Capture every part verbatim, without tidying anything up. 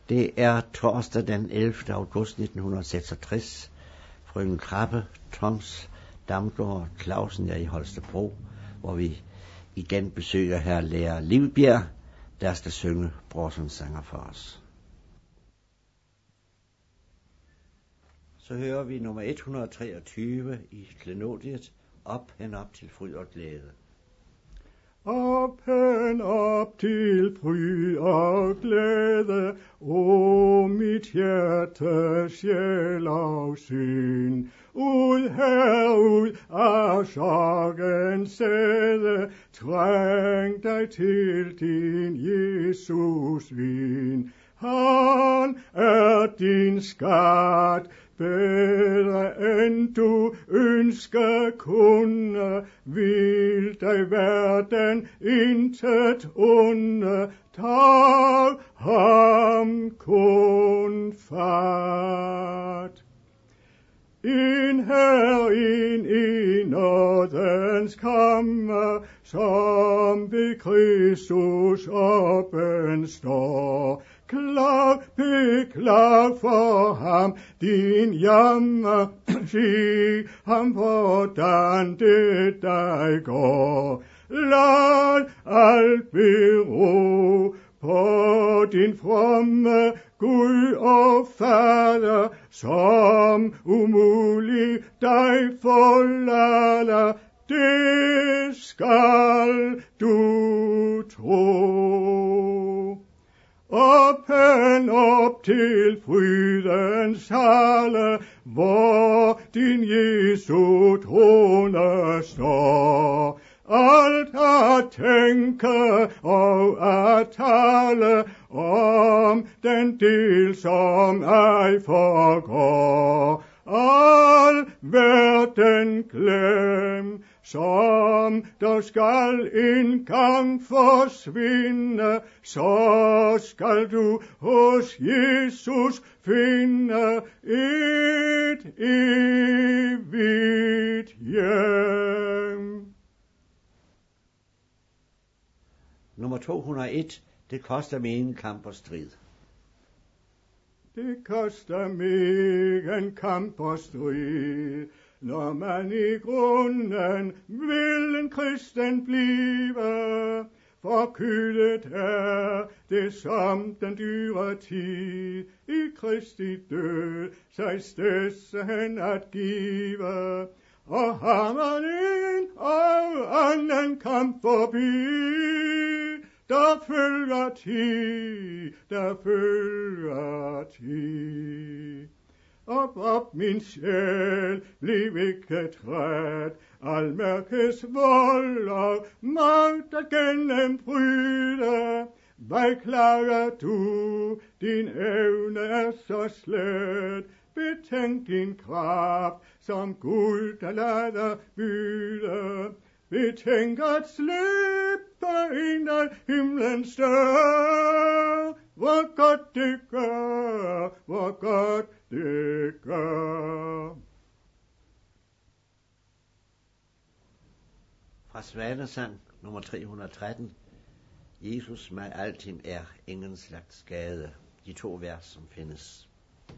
Det er torsdag den ellevte august nitten seksogtres. Frøken Krabbe, Toms, Damgaard, Clausen er i Holstebro, hvor vi igen besøger her lærer Livbjerg, der skal synge Brorsons sanger for os. Så hører vi nummer et hundrede og treogtyve i klenodiet, Op hen op til fryd og glæde. Op hen op til fryd og glæde, o mit hjerte sjæl og sind. Ud herud af sorgens sæde, træng dig til din Jesus vin. Han er din skat, bedre end du ønsker kunne, vil dig verden intet onde, tag ham kun fat. Ind her ind i nådens kammer, som ved Kristus oppen står. Klag, beklag for ham din jammer, sig ham hvordan det dig går. Lad alt bero på din fromme Gud og Fader, som umuligt dig forlader. Det skal du tro. Op hen op til frydens halle, hvor din Jesu trone står. Alt at tænke og at tale om den del, som ej forgår. Al verden glem, som der skal engang forsvinde, så skal du hos Jesus finde et evigt hjem. Nummer to hundrede og en, det koster megen kamp og strid. Det koster megen kamp og strid, når man i grunden vil en kristen blive. Forkyldet er det som den dyre tid, i Kristi død sig stedsen at give. Og har man en og anden kamp forbi, der følger tid, der følger tid. Op, op, min sjæl, bliv ikke træt, al mørkets vold og magt at gennembryde. Hvad klager du, din evne er så slet, betænk din kraft, som Gud der lader byde. Betænk at slippe ind af himlens dør, hvor godt det gør, hvor godt det gør. Fra Svanesang, nummer tre hundrede og tretten. Jesus mig alting er, ingen slags skade. De to vers, som findes.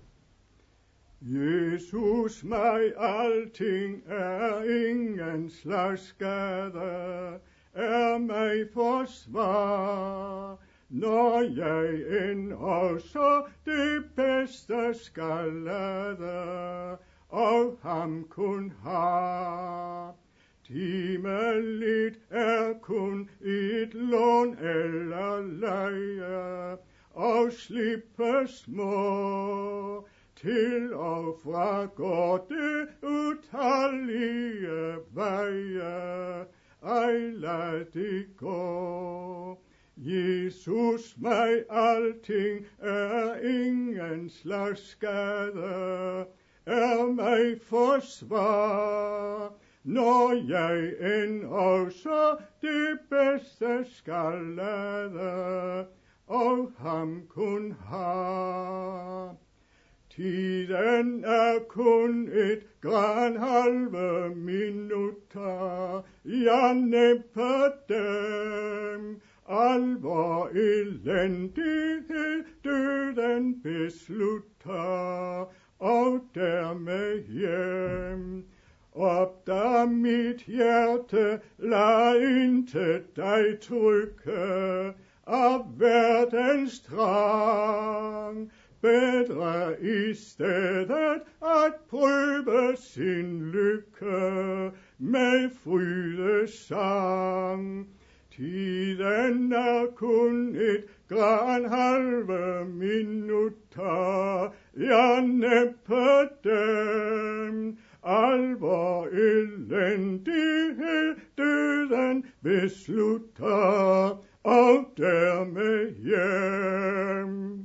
Jesus mig alting er, ingen slags skade, er mig forsvar, når jeg end også det bedste skal lade, og ham kun har. Timeligt er kun et lån eller leje, og slippe små. Til og fra går det utallige veje, ej lad det gå. Jesus mig alting er, ingen slags skade, er mig forsvar, når jeg end også det bedste skal lade, og ham kun har. Tiden er kun et gran halve minutter, ja næppe dem, Al vor elendighed døden beslutter, og dermed hjem. Opdag mit hjerte, lad intet dig trykke af verdens trang. Bedre i stedet at prøve sin lykke med frydesang. Tiden er kun et gran halve minutter, ja næppe dem. Al vor elendighed døden beslutter, og dermed hjem.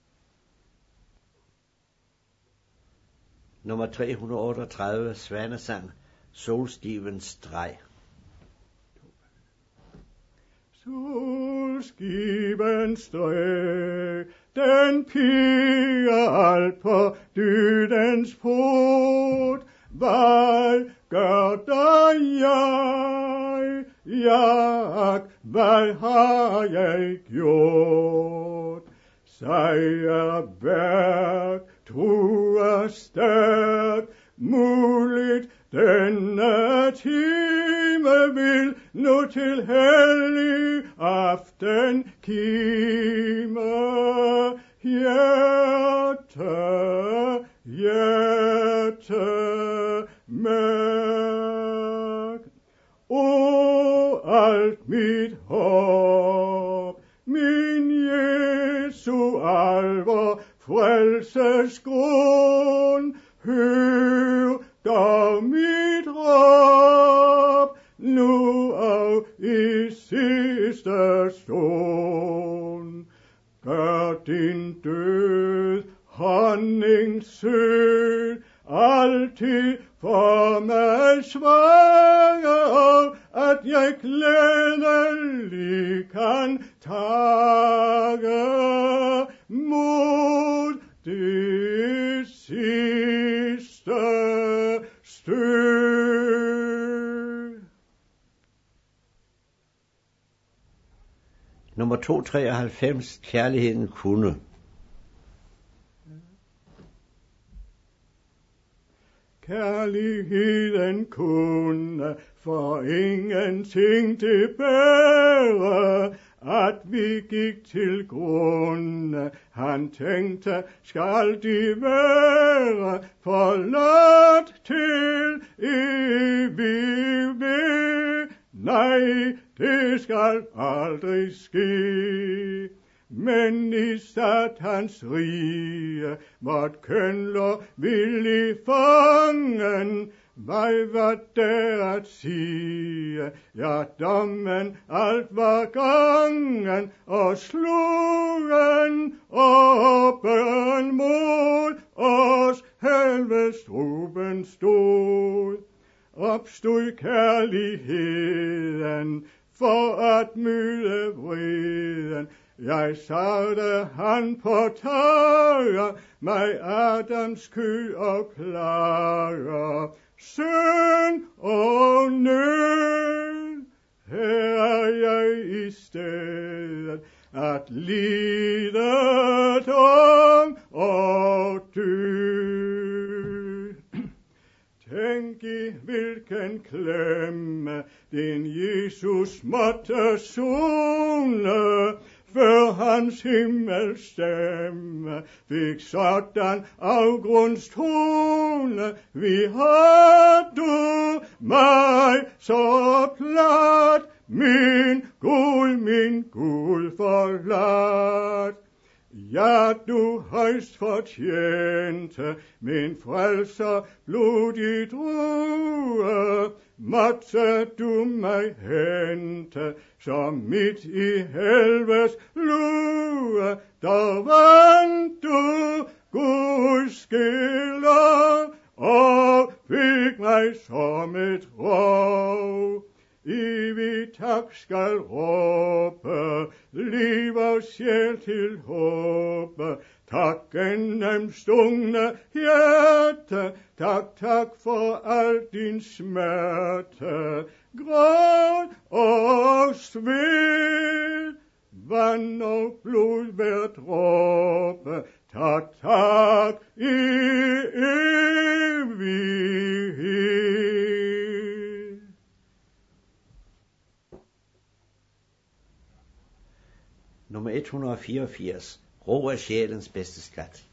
Nummer tre hundrede otteogtredive, Svanesang, Solskibens streg. Solskibens streg, den piger alt på dydens port. Hvad gør der jeg? Jak, hvad har jeg gjort? Sejrværk, truer stærk, muligt denne time vil nu til hellig aften kime. Hjerte, hjerte, mærk. O, alt mit håb, min Jesu alvor, frelses grund, hør dog mit råb, nu og i sidste stund. Gør din død honning sød, altid for mig svanger, at jeg glædelig kan tage mod det sidste stød. Nummer to hundrede treoghalvfems, Kærligheden kunne. Kærligheden kunne for ingenting tilbære, at vi gik til grunde. Han tænkte, skal de være forladt til evigt? Nej, det skal aldrig ske. Men i Satans rige, vort kønler villig fangen, hvad var der at sige? Ja, dommen alt var gangen, og slugen åben mod os, helvedes truben stod. Opstod kærligheden for at møde vreden. Jeg savede han på tager, mig Adams kød og klager. Synd og nød, her er jeg i stedet, at lidet om og død. Tænk i hvilken klemme din Jesus måtte sone, før hans himmelstemme fik sådan afgrundstone. Vi har du mig så plat, min Gud, min Gud forladt. Ja, du højst fortjente min frelser blodig drue, måtte du mig hente, som midt i helvedes lue, der vandt du Guds skiller, og fik mig som et rov. Evigt tak skal råbe, liv og sjæl til håbe. Tak gennem stungne hjerte, tak, tak for al din smerte. Gråd og sved, vand og blod hver dråbe. Tak, tak i evighed. Nummer et hundrede og fireogfirs. Ro er sjælens bedste skat.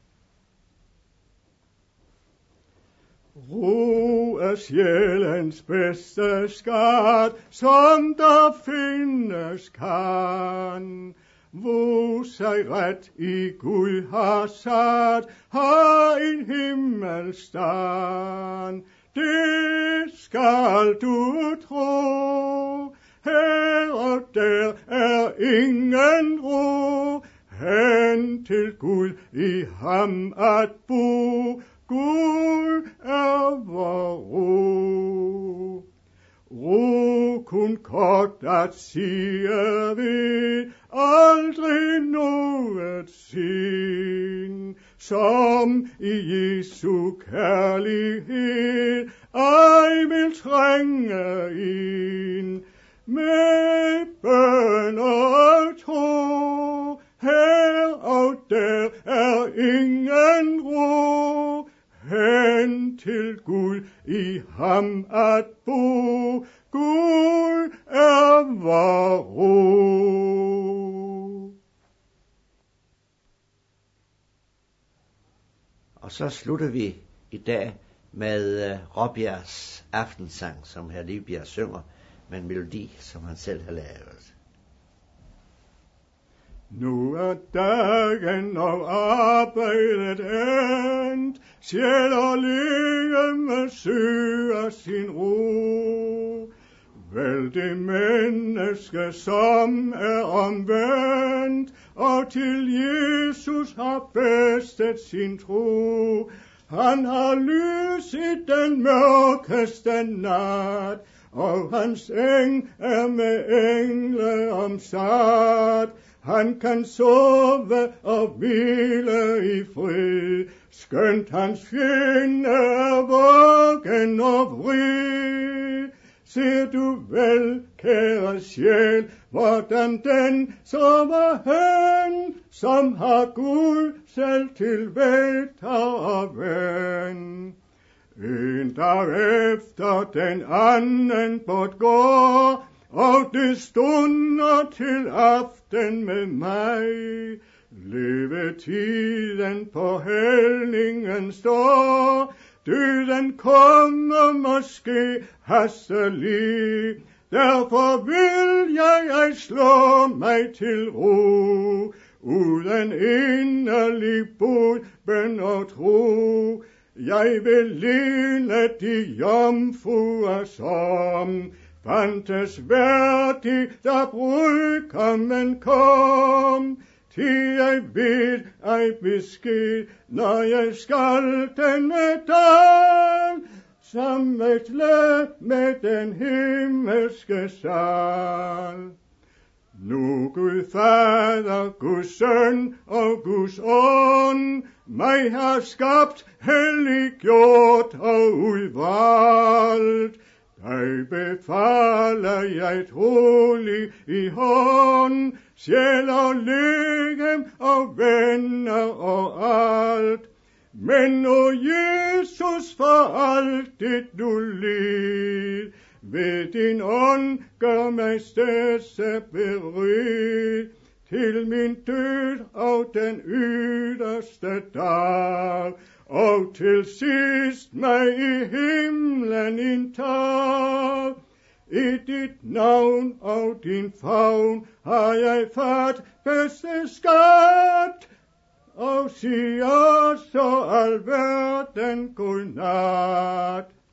Ro er sjælens bedste skat, som der findes kan. Hvor sig ret i Gud har sat, har en himmelstand. Det skal du tro, her og der er ingen ro. Hen til Gud i ham at bo, Gud er vor ro. Ro kun kort at sige vi, aldrig noget sin, som i Jesu kærlighed ej vil trænge ind. Med bøn og tro, her og der er ingen ro. Hen til Gud i ham at bo, Gud er vor ro. Og så slutter vi i dag med uh, Råbjergs aftensang, som herr Livbjerg synger, med en melodi, som han selv har lavet. Nu er dagen og arbejdet endt, sjæl og legeme søger sin ro. Vel det menneske, som er omvendt, og til Jesus har festet sin tro. Han har lys i den mørkeste nat, og hans eng er med engle omsat. Han kan sove og hvile i fred, skønt hans fjende er vågen og vred. Ser du vel, kære sjæl, hvordan den sover hen, som har Gud selv til vægter og ven. En dag efter den anden bortgår, og det stunder til aften med mig. Levetiden på hældningen står, døden kommer måske hastelig. Derfor vil jeg ej slå mig til ro, uden inderlig bod, bøn og tro. Jeg vil ligne de jomfruer, som fandtes værdig, da brudgommen kom. Til jeg ved ej besked, når jeg skal denne dag, sammenle med den himmelske sal. Nu Gud Fader, Guds Søn og Guds Ånd, mig har skabt, helliggjort og udvalgt. Dig befaler jeg trolig i hånd, sjæl og legem og venner og alt. Men o Jesus, for alt det du lid, ved din ånd gør mig stedse beryd, til min død og den yderste dag, og til sidst mig i himlen indtag. I dit navn og din favn har jeg fat bedste skat, og siger så alverden godnat.